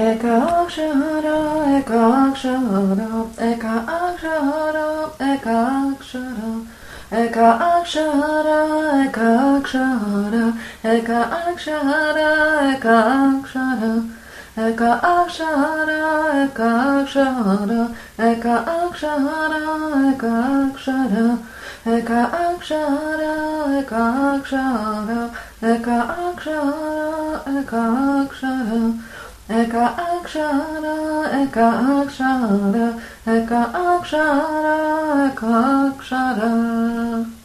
Eka akshara, eka akshara, eka akshara, eka akshara, eka akshara, eka akshara, eka akshara, eka akshara, eka akshara, eka akshara, eka akshara, eka akshara, eka akshara, eka akshara, eka akshara, eka akshara. Eka akshara, eka akshara, eka akshara, eka akshara.